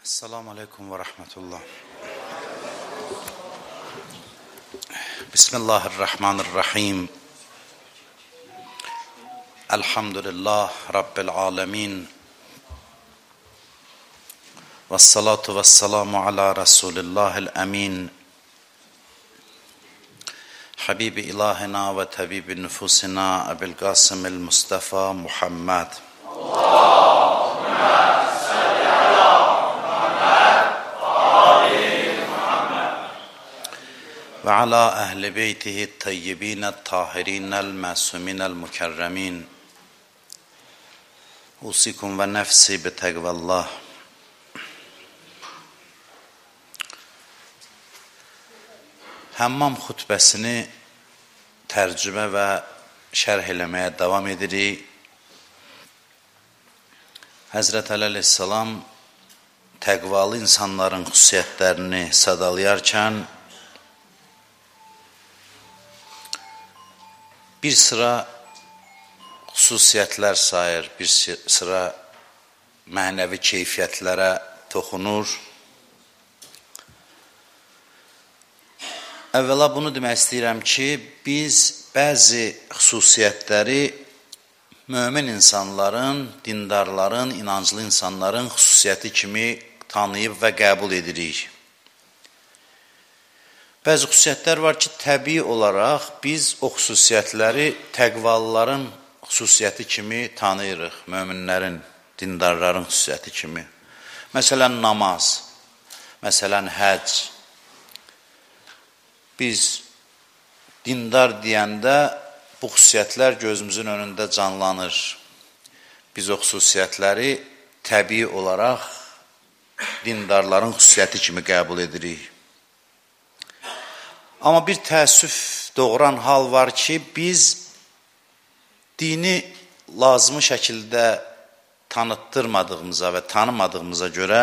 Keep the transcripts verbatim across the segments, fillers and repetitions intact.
Esselamu Aleyküm ve Rahmetullah. Bismillahirrahmanirrahim. Elhamdülillah Rabbil alemin. Vessalatu vesselamu ala Resulillahil emin. Habibi ilahina ve tabibi nüfusina Ebil Qasimil Mustafa Muhammed. Ve ala ehli beytihi tayyibine tahirinel masuminel mükerremin. Usikum ve nefsi bi tegvallah. Həmmam xutbəsini tərcümə və şərh eləməyə davam edirik. Həzrət Əli əleyhissalam təqvalı insanların xüsusiyyətlərini sadalayarkən bir sıra xüsusiyyətlər sayır, bir sıra mənəvi keyfiyyətlərə toxunur. Əvvəla bunu demək istəyirəm ki, biz bəzi xüsusiyyətləri mömin insanların, dindarların, inanclı insanların xüsusiyyəti kimi tanıyıb və qəbul edirik. Bəzi xüsusiyyətlər var ki, təbii olaraq biz o xüsusiyyətləri təqvalıların xüsusiyyəti kimi tanıyırıq, möminlərin, dindarların xüsusiyyəti kimi. Məsələn, namaz, məsələn, həcc. Biz dindar deyəndə bu xüsusiyyətlər gözümüzün önündə canlanır. Biz o xüsusiyyətləri təbii olaraq dindarların xüsusiyyəti kimi qəbul edirik. Amma bir təəssüf doğuran hal var ki, biz dini lazımi şəkildə tanıtdırmadığımıza və tanımadığımıza görə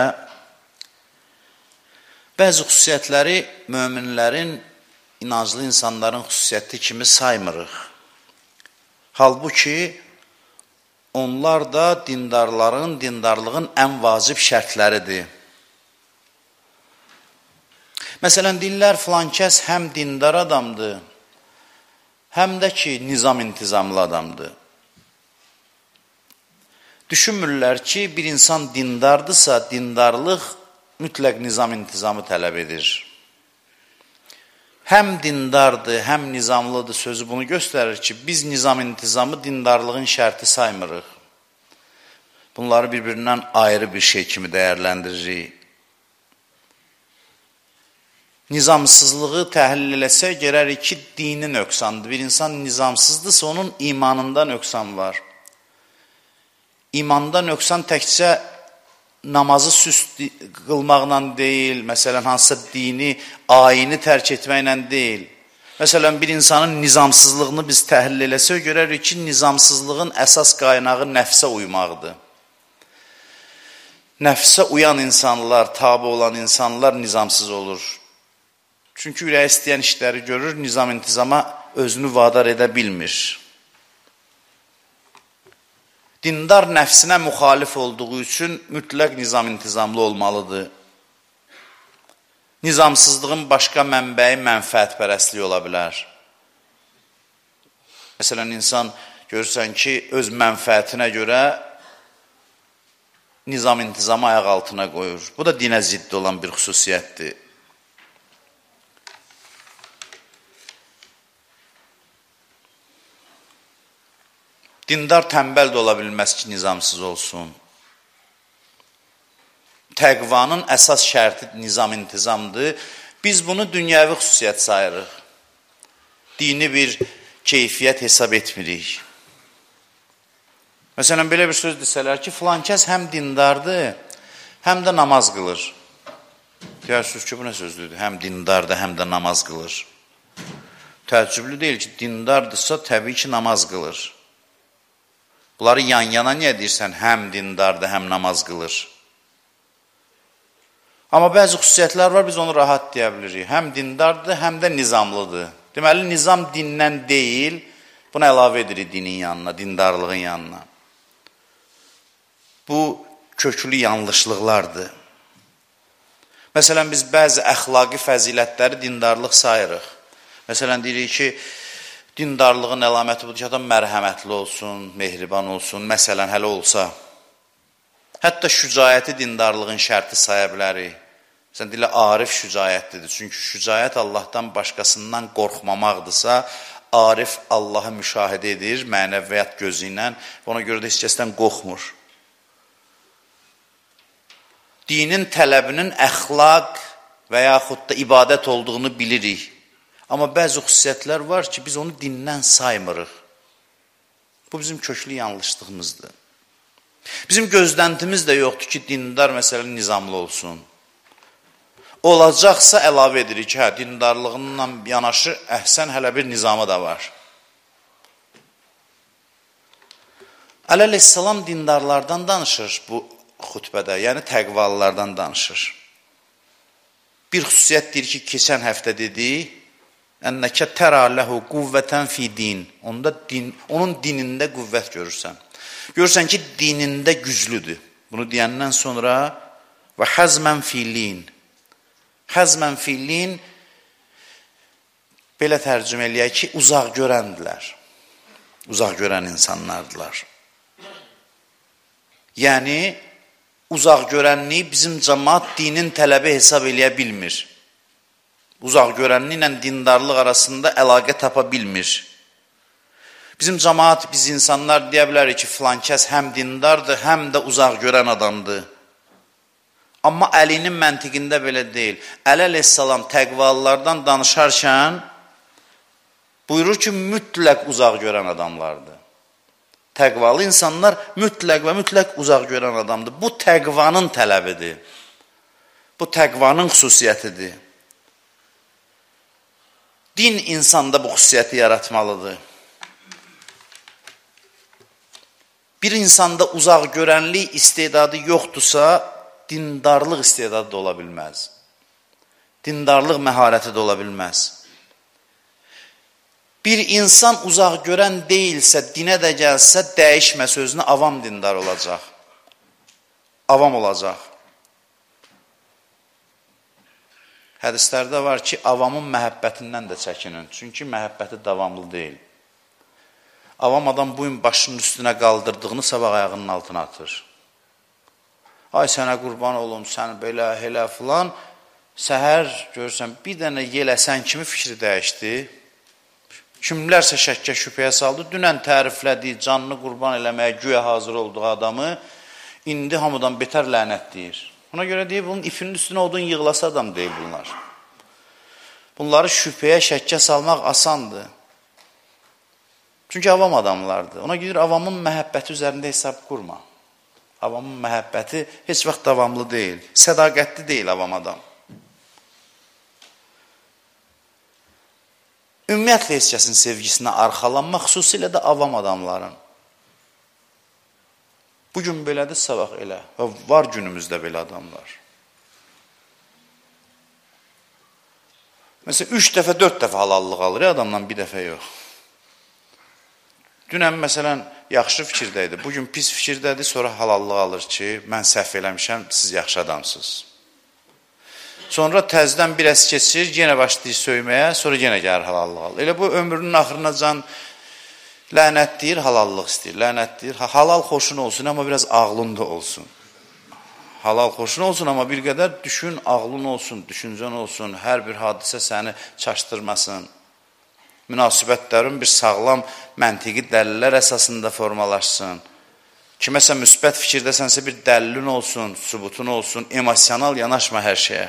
bəzi xüsusiyyətləri möminlərin, inanclı insanların xüsusiyyəti kimi saymırıq. Halbuki onlar da dindarların, dindarlığın ən vacib şərtləridir. Məsələn, deyirlər, filan kəs həm dindar adamdır, həm də ki, nizam intizamlı adamdır. Düşünmürlər ki, bir insan dindardırsa, dindarlıq mütləq nizam intizamı tələb edir. Həm dindardır, həm nizamlıdır sözü bunu göstərir ki, biz nizam intizamı dindarlığın şərti saymırıq. Bunları bir-birindən ayrı bir şey kimi dəyərləndiririk. Nizamsızlığı təhlil eləsək, görərik ki, dini nöqsandır. Bir insan nizamsızdırsa, onun imanında nöqsan var. İmanda nöqsan təkcə namazı süst qılmaqla deyil, məsələn, hansısa dini, ayini tərk etməklə deyil. Məsələn, bir insanın nizamsızlığını biz təhlil eləsək, görərik ki, nizamsızlığın əsas qaynağı nəfsə uymaqdır. Nəfsə uyan insanlar, tabi olan insanlar nizamsız olur. Çünki ürək istəyən işləri görür, nizam intizama özünü vadar edə bilmir. Dindar nəfsinə müxalif olduğu üçün mütləq nizam intizamlı olmalıdır. Nizamsızlığın başqa mənbəyi mənfəətpərəstlik ola bilər. Məsələn, insan görürsən ki, öz mənfəətinə görə nizam intizamı ayaq altına qoyur. Bu da dinə ziddi olan bir xüsusiyyətdir. Dindar tənbəl də ola bilməz ki, nizamsız olsun. Təqvanın əsas şərti nizam intizamdır. Biz bunu dünyəvi xüsusiyyət sayırıq. Dini bir keyfiyyət hesab etmirik. Məsələn, belə bir söz desələr ki, filan kəs həm dindardır, həm də namaz qılır. Deyirsiniz ki, bu nə sözdür? Həm dindardır, həm də namaz qılır. Təəccüblü deyil ki, dindardırsa təbii ki, namaz qılır. Bunları yan-yana niyə deyirsən, həm dindardır, həm namaz qılır? Amma bəzi xüsusiyyətlər var, biz onu rahat deyə bilirik. Həm dindardır, həm də nizamlıdır. Deməli, nizam dindən deyil, bunu əlavə edirik dinin yanına, dindarlığın yanına. Bu köklü yanlışlıqlardır. Məsələn, biz bəzi əxlaqi fəzilətləri dindarlıq sayırıq. Məsələn, deyirik ki, dindarlığın əlaməti budur ki, adam mərhəmətli olsun, mehriban olsun, məsələn, hələ olsa. Hətta şücayəti dindarlığın şərti saya bilərik. Məsələn, deyilə, arif şücayətlidir. Çünki şücayət Allahdan başqasından qorxmamaqdırsa, arif Allahı müşahidə edir, mənəviyyat gözü ilə, ona görə də heç kəsdən qorxmur. Dinin tələbinin əxlaq və yaxud da ibadət olduğunu bilirik. Amma bəzi xüsusiyyətlər var ki, biz onu dindən saymırıq. Bu bizim köklü yanlışlığımızdır. Bizim gözləntimiz də yoxdur ki, dindar məsələn nizamlı olsun. Olacaqsa əlavə edirik ki, hə, dindarlığınla yanaşı əhsən hələ bir nizamı da var. Əli əleyhissalam dindarlardan danışır bu xutbədə, yəni təqvalılardan danışır. Bir xüsusiyyət deyir ki, keçən həftə dedi, ənnəkə tərə ləhu quvvətən fi din. Onda din, onun dinində qüvvət görürsən. Görürsən ki, dinində güclüdür. Bunu deyəndən sonra və həzmən filin. Həzmən filin belə tərcümə eləyək ki, uzaq görəndilər. Uzaq görən insanlardılar. Yəni, uzaq görənliyi bizim cəmaat dinin tələbi hesab eləyə bilmir. Uzaq görənliyi ilə dindarlıq arasında əlaqə tapa bilmir. Bizim cəmaat, biz insanlar deyə bilərik ki, filan kəs həm dindardır, həm də uzaq görən adamdır. Amma Əlinin məntiqində belə deyil. Əli əleyhissalam təqvalılardan danışarkən buyurur ki, mütləq uzaq görən adamlardır. Təqvalı insanlar mütləq və mütləq uzaq görən adamdır. Bu təqvanın tələbidir. Bu təqvanın xüsusiyyətidir. Din insanda bu xüsusiyyəti yaratmalıdır. Bir insanda uzaq görənlik istedadı yoxdursa, dindarlıq istedadı da ola bilməz. Dindarlıq məharəti də ola bilməz. Bir insan uzaq görən deyilsə, dinə də gəlsə, dəyişmə sözünə avam dindar olacaq. Avam olacaq. Hədislərdə var ki, avamın məhəbbətindən də çəkinin. Çünki məhəbbəti davamlı deyil. Avam adam bugün başının üstünə qaldırdığını sabah ayağının altına atır. Ay sənə qurban olum, sən belə, elə filan. Səhər görürsən, bir dənə yeləsən kimi fikri dəyişdi. Kimlərsə şəkkə şübhəyə saldı, dünən təriflədiyi, canını qurban eləməyə güya hazır olduğu adamı indi hamıdan betər lənət deyir. Ona görə deyir, bunun ipinin üstünə odun yığılası adam deyil bunlar. Bunları şübhəyə, şəkkə salmaq asandır. Çünki avam adamlardır. Ona görə avamın məhəbbəti üzərində hesab qurma. Avamın məhəbbəti heç vaxt davamlı deyil, sədaqətli deyil avam adam. Ümumiyyətlə heç kəsin sevgisinə arxalanmaq, xüsusilə də avam adamların. Bugün belədir, sabah elə. Və var günümüzdə belə adamlar. Məsələn, üç dəfə, dörd dəfə halallıq alır, adamdan bir dəfə yox. Dünən, məsələn, yaxşı fikirdəydi. Bugün pis fikirdədir, sonra halallıq alır ki, mən səhv eləmişəm, siz yaxşı adamsınız. Sonra təzdən bir əs keçir, yenə başlayır söyməyə, sonra yenə gəlir halallıq alır. Elə bu ömrünün axırına can lənət deyir, halallıq istəyir, lənət deyir. Halal xoşun olsun, amma biraz ağlın da olsun. Halal xoşun olsun, amma bir qədər düşün, ağlın olsun, düşüncən olsun, hər bir hadisə səni çaşdırmasın. Münasibətlərin bir sağlam, məntiqi dəlillər əsasında formalaşsın. Kiməsə müsbət fikirdəsənsə bir dəlilin olsun, sübutun olsun, emosional yanaşma hər şeyə.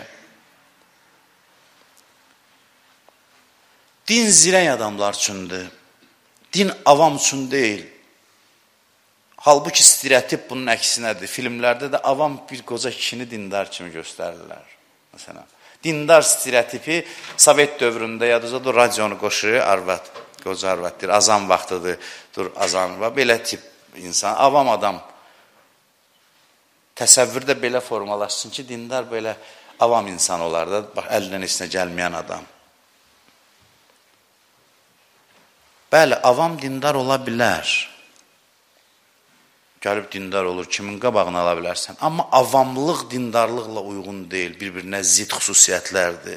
Din zirək adamlar üçündür. Din avam üçün deyil. Halbuki stereotip bunun əksinədir. Filmlərdə də avam bir qoca kişini dindar kimi göstərirlər. Məsələn, dindar stereotipi Sovet dövründə yadınızda dur, radionu qoşur, arvad, qoca arvad deyir, azan vaxtıdır, dur azan var. Belə tip insan, avam adam. Təsəvvürdə belə formalaşsın ki, dindar belə avam insan olar da, əlindən heç nə gəlməyən adam. Bəli, avam dindar ola bilər. Gəlib dindar olur, kimin qabağını ala bilərsən. Amma avamlıq dindarlıqla uyğun deyil, bir-birinə zid xüsusiyyətlərdir.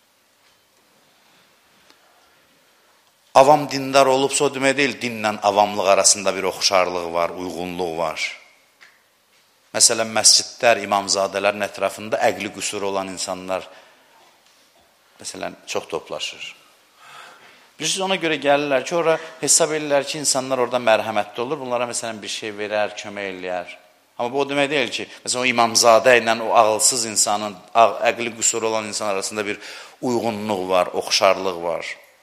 Avam dindar olubsa o demək deyil, dinlə avamlıq arasında bir oxşarlıq var, uyğunluq var. Məsələn, məscidlər, imamzadələrin ətrafında əqli qüsuru olan insanlar məsələn, çox toplaşır. Bilirsiniz, ona görə gəlirlər ki, ora hesab edirlər ki, insanlar orada mərhəmətli olur, bunlara məsələn bir şey verər, kömək eləyər. Amma bu o demək deyil ki, məsələn, o imamzadə ilə o ağılsız insanın, əqli qüsuru olan insan arasında bir uyğunluq var, oxşarlıq var.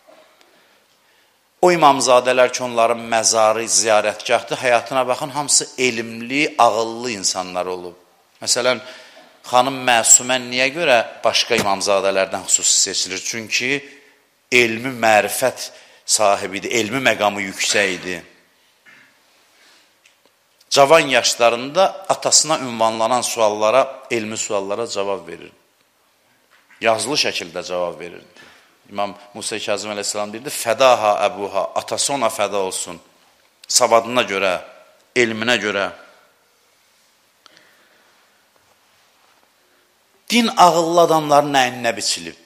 O imamzadələr ki, onların məzarı, ziyarətgahdır, həyatına baxın, hamısı elmli, ağıllı insanlar olub. Məsələn, xanım Məsumə niyə görə başqa imamzadələrdən xüsusi seçilir? Çünki elmi mərifət sahibidir, elmi məqamı yüksək idi. Cavan yaşlarında atasına ünvanlanan suallara, elmi suallara cavab verir. Yazılı şəkildə cavab verirdi. İmam Musa Kazım əleyhissalam deyirdi, fədaha əbuha, atası ona fəda olsun. Savadına görə, elminə görə. Din ağıllı adamların əyninə biçilib.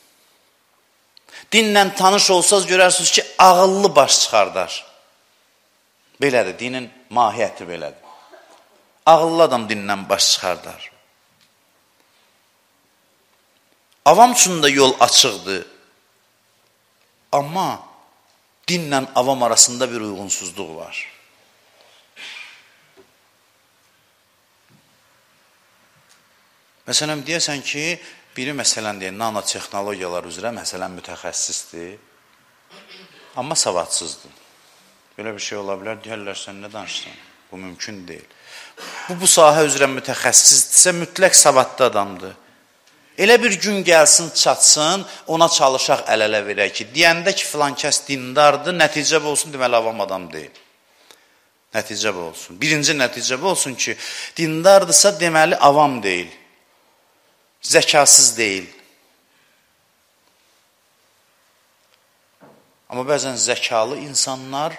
Dinlə tanış olsaz görərsiniz ki, ağıllı baş çıxardar. Belədir, dinin mahiyyəti belədir. Ağıllı adam dinlə baş çıxardar. Avam üçün də yol açıqdır. Amma dinlə avam arasında bir uyğunsuzluq var. Məsələn, deyəsən ki, biri məsələn deyək, nanotexnologiyalar üzrə məsələn mütəxəssisdir, amma savadsızdır. Belə bir şey ola bilər, deyərlər, sən nə danışsan? Bu mümkün deyil. Bu, bu sahə üzrə mütəxəssisdirsə, mütləq savadlı adamdır. Elə bir gün gəlsin, çatsın, ona çalışaq əl-ələ verək ki, deyəndə ki, filan kəs dindardır, nəticə bu olsun, deməli, avam adam deyil. Nəticə bu olsun. Birinci nəticə bu olsun ki, dindardırsa, deməli, avam deyil. Zəkasız deyil. Amma bəzən zəkalı insanlar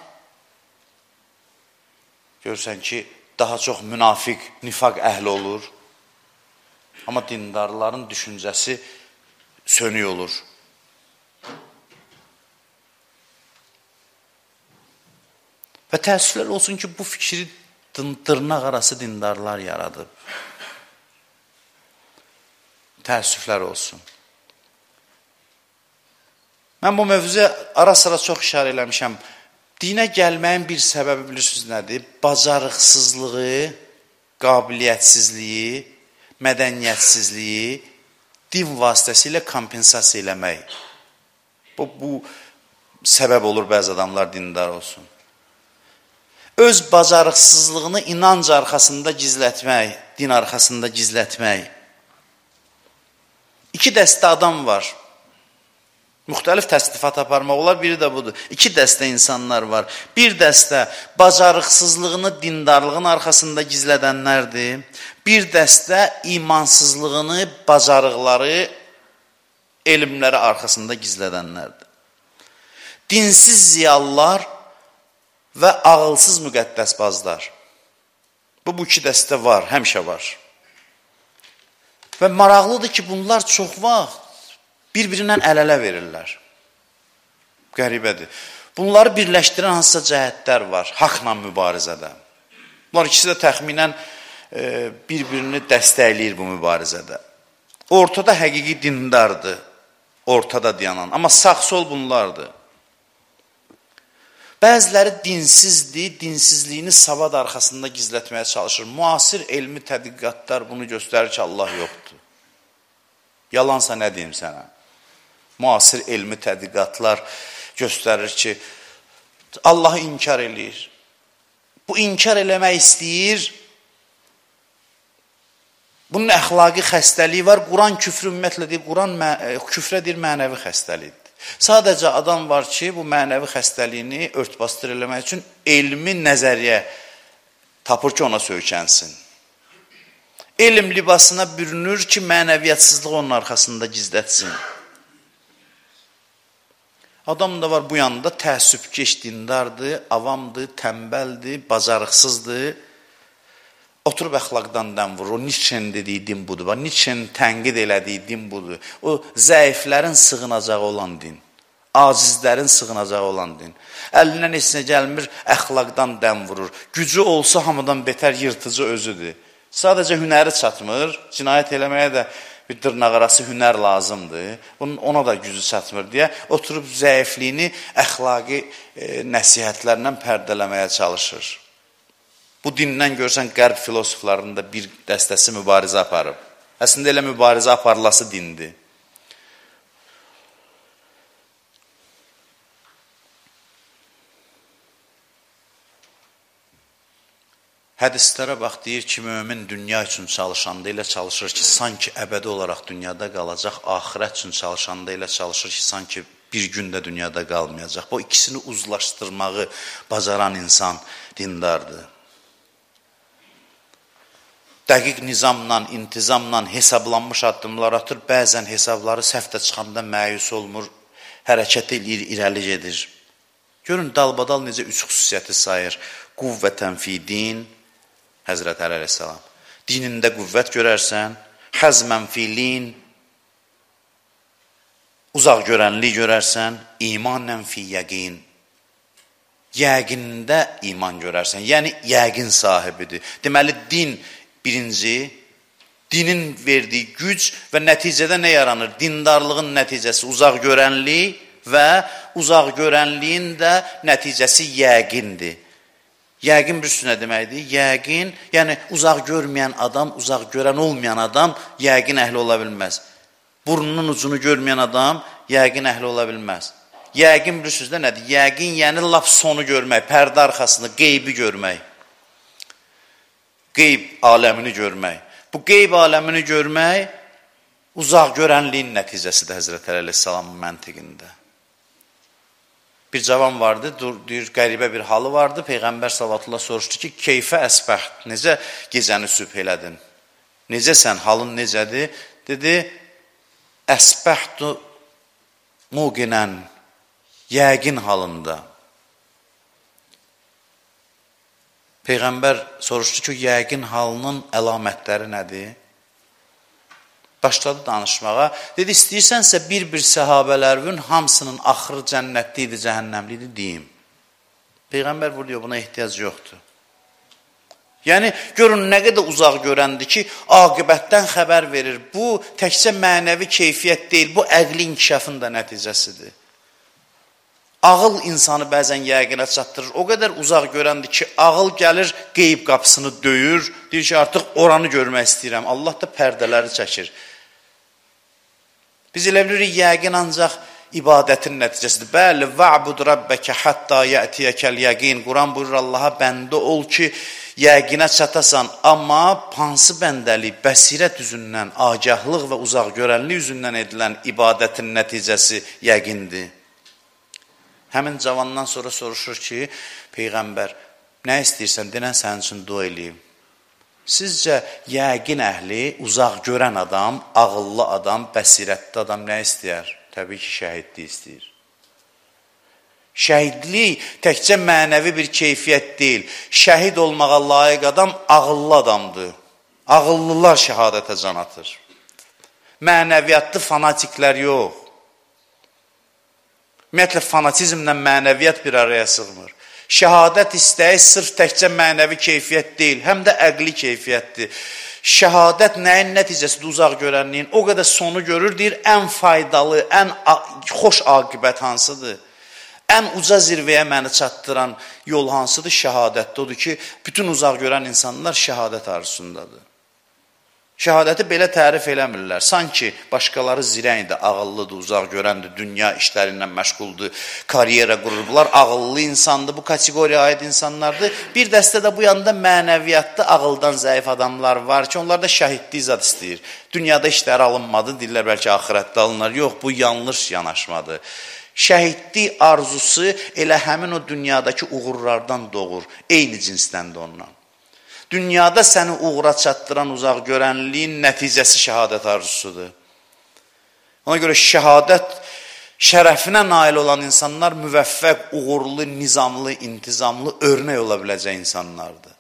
görürsən ki, daha çox münafiq, nifaq əhli olur. Amma dindarların düşüncəsi sönük olur. Və təəssüflər olsun ki, bu fikri dırnaq arası dindarlar yaradıb. Təəssüflər olsun. Mən bu mövzuya ara-sıra çox işarə eləmişəm. Dinə gəlməyin bir səbəbi bilirsiniz nədir? Bacarıqsızlığı, qabiliyyətsizliyi, mədəniyyətsizliyi din vasitəsilə kompensasiya eləmək. Bu, bu səbəb olur bəzi adamlar dindar olsun. Öz bacarıqsızlığını inanc arxasında gizlətmək, din arxasında gizlətmək. İki dəstə adam var. Müxtəlif təsnifat aparmaq olar, biri də budur. İki dəstə insanlar var. Bir dəstə bacarıqsızlığını dindarlığın arxasında gizlədənlərdir. Bir dəstə imansızlığını, bacarıqları, elmləri arxasında gizlədənlərdir. Dinsiz ziyallar və ağılsız müqəddəsbazlar. Bu, bu iki dəstə var, həmişə var. Və maraqlıdır ki, bunlar çox vaxt bir-birindən əl-ələ verirlər. Qəribədir. Bunları birləşdirən hansısa cəhətlər var, haqla mübarizədə. Bunlar ikisi də təxminən e, bir-birini dəstəkləyir bu mübarizədə. Ortada həqiqi dindardır, ortada dayanan. Amma sağ-sol bunlardır. Bəziləri dinsizdir, dinsizliyini savad arxasında gizlətməyə çalışır. Müasir elmi tədqiqatlar bunu göstərir ki, Allah yoxdur. Yalansa nə deyim sənə? Müasir elmi tədqiqatlar göstərir ki, Allahı inkar eləyir. Bu inkar eləmək istəyir. Bunun əxlaqi xəstəliyi var. Quran küfrü ümumiyyətlə deyir, Quran küfrə deyir, mənəvi xəstəlikdir. Sadəcə adam var ki, bu mənəvi xəstəliyini örtbasdır eləmək üçün elmi nəzəriyyə tapır ki, ona söykənsin. Elm libasına bürünür ki, mənəviyyətsizliği onun arxasında gizlətsin. Adam da var bu yanında təəssübkeş dindardır, avamdır, təmbəldir, bacarıqsızdır. Oturub əxlaqdan dəm vurur. O Nietzsche'nin dediyi din budur. Nietzsche'nin tənqid elədiyi din budur. O zəiflərin sığınacağı olan din. Acizlərin sığınacağı olan din. Əlindən heç nə gəlmir, əxlaqdan dəm vurur. Gücü olsa hamıdan betər yırtıcı özüdür. Sadəcə hünəri çatmır. Cinayət eləməyə də bir dırnaqarası hünər lazımdır. Bunun ona da gücü çatmır deyə oturub zəifliyini əxlaqi e, nəsihətlərlə pərdələməyə çalışır. Bu dindən görsən qərb filosoflarının da bir dəstəsi mübarizə aparıb. Əslində elə mübarizə aparılası dindir. Hədislərə bax, deyir ki, mömin dünya üçün çalışanda elə çalışır ki, sanki əbədi olaraq dünyada qalacaq, axirət üçün çalışanda elə çalışır ki, sanki bir gündə dünyada qalmayacaq. Bu ikisini uzlaşdırmağı bacaran insan dindardır. Dəqiq nizamla, intizamla hesablanmış addımlar atır, bəzən hesabları səhvdə çıxanda məyus olmur, hərəkət edir, irəli gedir. Görün, dalbadal necə üç xüsusiyyəti sayır. Quvvətən fi din, Həzrət Əli əleyhissalam. Dinində qüvvət görərsən, həzmən fi lin, uzaq görənlik görərsən, imanən fi yəqin. Yəqində iman görərsən, yəni yəqin sahibidir. Deməli, din birinci, dinin verdiyi güc və nəticədə nə yaranır? Dindarlığın nəticəsi uzaq görənlik və uzaq görənliyin də nəticəsi yəqindir. Yəqin bir sürü nə deməkdir? Yəqin, yəni uzaq görməyən adam, uzaq görən olmayan adam yəqin əhli ola bilməz. Burnunun ucunu görməyən adam yəqin əhli ola bilməz. Yəqin bir sözdə nədir? Yəqin, yəni lap sonu görmək, pərdə arxasını, qeybi görmək. Qeyb aləmini görmək. Bu qeyb aləmini görmək uzaq görənliyin nəticəsidir Həzrət Əli əleyhissalamın məntiqində. Bir cavan vardı, deyir, qəribə bir halı vardı. Peyğəmbər sallallahu soruşdu ki, keyfə əsbəht, necə gecəni sübh elədin? Necə sən, halın necədir? Dedi, əsbəhtu muqinən, yəqin halında. Peyğəmbər soruşdu ki, yəqin halının əlamətləri nədir? Başladı danışmağa. Dedi, istəyirsənsə bir-bir səhabələrin hamısının axırı cənnətli idi, cəhənnəmli idi, deyim. Peyğəmbər buyuruyor, buna ehtiyac yoxdur. Yəni, görün, nə qədər uzaq görəndir ki, aqibətdən xəbər verir. Bu, təkcə mənəvi keyfiyyət deyil, bu əqli inkişafın da nəticəsidir. Ağıl insanı bəzən yəqinə çatdırır. O qədər uzaq görəndir ki, ağıl gəlir, qeyb qapısını döyür, deyir ki, artıq oranı görmək istəyirəm. Allah da pərdələri çəkir. Biz elə bilirik, yəqin ancaq ibadətin nəticəsidir. Bəli, va'bud rabbəkə hatta yətiyəkəl yəqin. Quran buyurur, Allaha bəndə ol ki, yəqinə çatasan. Amma hansı bəndəlik, bəsirət üzündən, agəhlıq və uzaq görənlik üzündən edilən ibadətin nəticəsi yəqindir. Həmin cavandan sonra soruşur ki, Peyğəmbər, nə istəyirsən, denən sənin üçün dua eləyim. Sizcə, yəqin əhli, uzaq görən adam, ağıllı adam, bəsirətli adam nə istəyər? Təbii ki, şəhidlik istəyir. Şəhidlik təkcə mənəvi bir keyfiyyət deyil. Şəhid olmağa layiq adam ağıllı adamdır. Ağıllılar şəhadətə can atır. Mənəviyyatlı fanatiklər yox. Ümumiyyətlə, fanatizmlə mənəviyyat bir araya sığmır. Şəhadət istəyi sırf təkcə mənəvi keyfiyyət deyil, həm də əqli keyfiyyətdir. Şəhadət nəyin nəticəsidir uzaq görənliyin? O qədər sonu görür, deyir, ən faydalı, ən xoş aqibət hansıdır? Ən uca zirvəyə məni çatdıran yol hansıdır? Şəhadətdir. Odur ki, bütün uzaq görən insanlar şəhadət arzusundadır. Şəhadəti belə tərif eləmirlər. Sanki başqaları zirəkdir, ağıllıdır, uzaq görəndir, dünya işləri ilə məşğuldur, karyera qururlar, ağıllı insandır, bu kateqoriyaya aid insanlardır. Bir dəstə də bu yanda mənəviyyatda ağıldan zəif adamlar var ki, onlar da şəhidlik zad istəyir. Dünyada işləri alınmadı, deyirlər bəlkə axirətdə alınlar. Yox, bu yanlış yanaşmadır. Şəhidlik arzusu elə həmin o dünyadakı uğurlardan doğur, eyni cinsdəndir ondan. Dünyada səni uğura çatdıran uzaq görənliyin nəticəsi şəhadət arzusudur. Ona görə şəhadət şərəfinə nail olan insanlar müvəffəq, uğurlu, nizamlı, intizamlı, örnək ola biləcək insanlardır.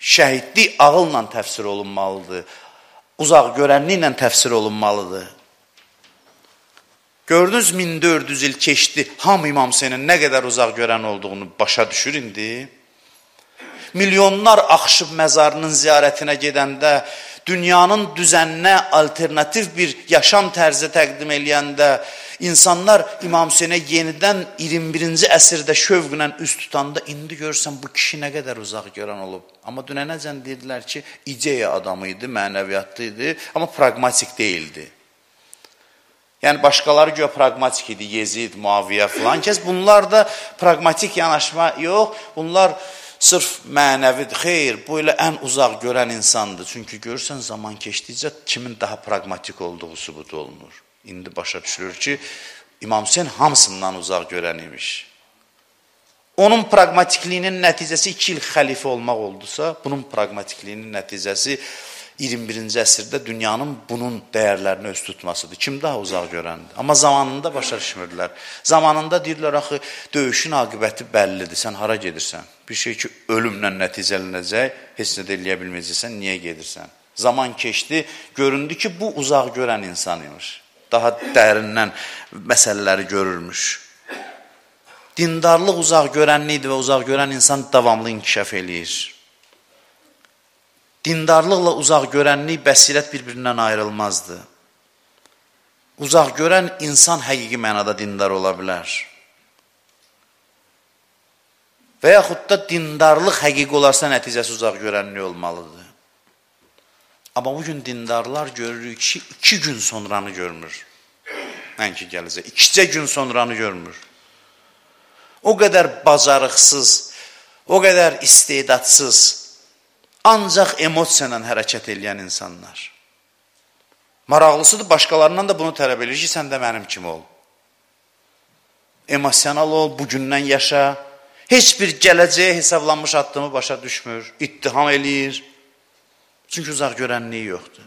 Şəhidlik ağılla təfsir olunmalıdır. Uzaq görənliklə təfsir olunmalıdır. Gördünüz, min dörd yüz il keçdi, hamı İmam Hüseynin nə qədər uzaq görən olduğunu başa düşür indi. Milyonlar axışıb məzarının ziyarətinə gedəndə, dünyanın düzəninə alternativ bir yaşam tərzi təqdim eləyəndə, insanlar İmam Hüseynə yenidən iyirmi birinci əsrdə şövqlə üst tutanda, indi görürsən bu kişi nə qədər uzaq görən olub. Amma dünənəcən dedilər ki, ideya adamı idi, mənəviyyatlı idi, amma pragmatik deyildi. Yəni, başqaları görə pragmatik idi, Yezid, Muaviyyə filan kəs. Bunlar da pragmatik yanaşma yox, bunlar sırf mənəvidir. Xeyr, bu ilə ən uzaq görən insandır. Çünki görürsən, zaman keçdikcə kimin daha pragmatik olduğu sübut olunur. İndi başa düşülür ki, İmam Hüseyin hamısından uzaq görən imiş. Onun pragmatikliyinin nəticəsi iki il xəlifə olmaq oldusa, bunun pragmatikliyinin nəticəsi iyirmi birinci əsrdə dünyanın bunun dəyərlərini öz tutmasıdır. Kim daha uzaq görəndir? Amma zamanında başa düşmürdülər. Zamanında deyirlər, axı, döyüşün aqibəti bəllidir, sən hara gedirsən? Bir şey ki, ölümlə nəticələnəcək, heç nə də eləyə bilməyəcəksən, niyə gedirsən? Zaman keçdi, göründü ki, bu uzaq görən insan imiş. Daha dərindən məsələləri görürmüş. Dindarlıq uzaq görənlikdir və uzaq görən insan davamlı inkişaf eləyir. Dindarlıqla uzaq görənlik, bəsirət bir-birindən ayrılmazdı. Uzaq görən insan həqiqi mənada dindar ola bilər. Və yaxud da dindarlıq həqiqi olarsa nəticəsi uzaq görənlik olmalıdır. Amma bugün dindarlar görürük ki, iki gün sonranı görmür. Ən ki gələcək, ikicə gün sonranı görmür. O qədər bacarıqsız, o qədər istedadsız, ancaq emosiya ilə hərəkət edən insanlar. Maraqlısıdır, başqalarından da bunu tələb edir ki, sən də mənim kimi ol. Emosional ol, bugündən yaşa. Heç bir gələcəyə hesablanmış addımı başa düşmür, ittiham eləyir. Çünki uzaq görənliyi yoxdur.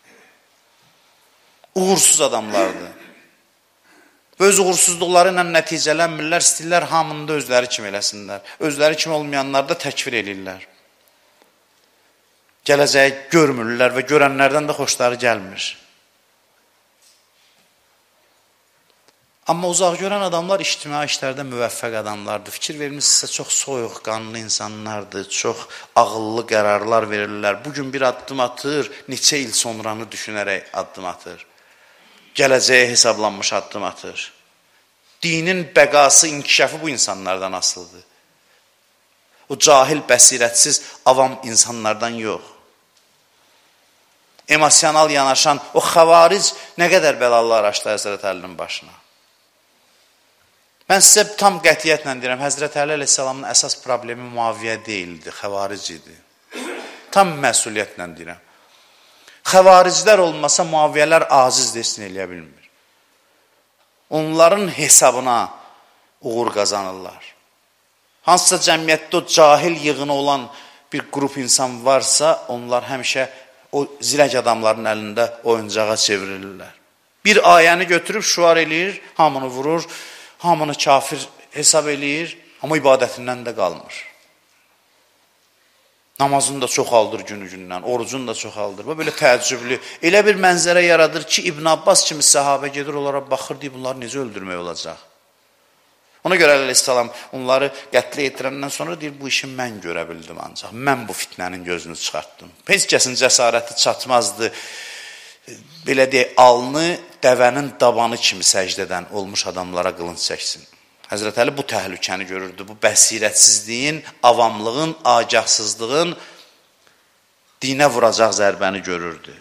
Uğursuz adamlardır. Və öz uğursuzluqları ilə nəticələnmirlər, istəyirlər hamını da özləri kimi eləsinlər. Özləri kimi olmayanlar da təkfir eləyirlər. Gələcəyi görmürlər və görənlərdən də xoşları gəlmir. Amma uzaq görən adamlar ictimai işlərdə müvəffəq adamlardır. Fikir vermişsinizsə, çox soyuqqanlı insanlardır, çox ağıllı qərarlar verirlər. Bugün bir addım atır, neçə il sonranı düşünərək addım atır. Gələcəyə hesablanmış addım atır. Dinin bəqası, inkişafı bu insanlardan asılıdır. O cahil, bəsirətsiz, avam insanlardan yox. Emosional yanaşan o xavaric nə qədər bəlalar açdı Həzrət Əlinin başına. Mən sizə tam qətiyyətlə deyirəm, Həzrət Əli əleyhissalamın əsas problemi Muaviyyə deyildi, xavaric idi. Tam məsuliyyətlə deyirəm. Xəvariclər olmasa Muaviyyələr aciz desin eləyə bilmir. Onların hesabına uğur qazanırlar. Hansısa cəmiyyətdə o cahil yığını olan bir qrup insan varsa, onlar həmişə o zirək adamların əlində oyuncağa çevirirlər. Bir ayəni götürüb şuar eləyir, hamını vurur, hamını kafir hesab eləyir, amma ibadətindən də qalmır. Namazını da çoxaldır günü gündən, orucunu da çoxaldır. Bu belə təəccüblü, elə bir mənzərə yaradır ki, İbn Abbas kimi səhabə gedir, onlara baxır, deyir, bunları necə öldürmək olacaq? Ona görə əleyhissalam onları qətlə yetirəndən sonra deyir, bu işi mən görə bildim ancaq. Mən bu fitnənin gözünü çıxartdım. Heç kəsin cəsarəti çatmazdı. Belə deyək, alnı dəvənin dabanı kimi səcdədən olmuş adamlara qılınc çəksin. Həzrət Əli bu təhlükəni görürdü. Bu bəsirətsizliyin, avamlığın, agahsızlığın dinə vuracaq zərbəni görürdü.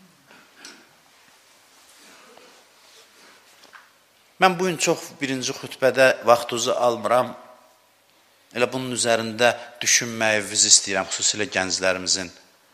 Mən bugün çox birinci xütbədə vaxtınızı almıram. Elə bunun üzərində düşünməyinizi istəyirəm, xüsusilə gənclərimizin.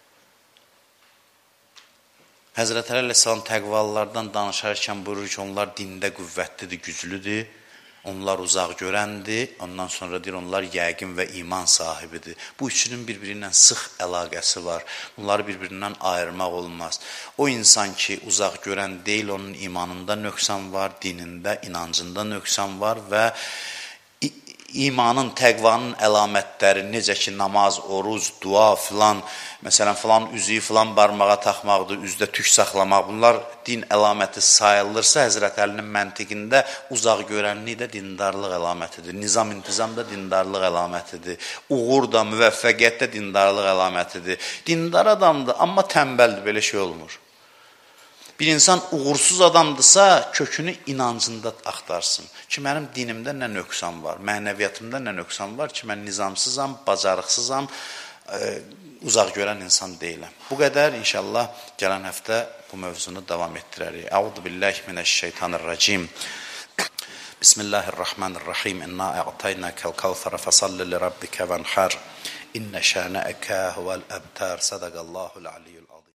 Həzrət Əli əleyhissalam təqvalılardan danışarkən buyurur ki, onlar dində qüvvətlidir, güclüdür. Onlar uzaq görəndir, ondan sonra deyir, onlar yəqin və iman sahibidir. Bu üçünün bir-birindən sıx əlaqəsi var. Bunları bir-birindən ayırmaq olmaz. O insan ki, uzaq görən deyil, onun imanında nöqsan var, dinində, inancında nöqsan var və imanın, təqvanın əlamətləri, necə ki, namaz, oruz, dua filan, məsələn, filan üzüyü filan barmağa taxmaqdır, üzdə tük saxlamaq, bunlar din əlaməti sayılırsa, Həzrət Əlinin məntiqində uzaq görənlik də dindarlıq əlamətidir, nizam-intizam da dindarlıq əlamətidir, uğur da, müvəffəqiyyət də dindarlıq əlamətidir. Dindar adamdır, amma tənbəldir, belə şey olmur. Bir insan uğursuz adamdırsa, kökünü inancında axtarsın. Ki, mənim dinimdə nə nöqsan var, mənəviyyatımda nə nöqsan var ki, mən nizamsızam, bacarıqsızam, e, uzaq görən insan deyiləm. Bu qədər, inşallah, gələn həftə bu mövzunu davam etdirərik. Əuzu billahi minəşşeytanirracim. Bismillahirrahmanirrahim. İnna a'taynakal kavsara fasalli li rabbika vanhar. İnne şana'aka huvel abtar. Sadaqallahul aliyyul azim.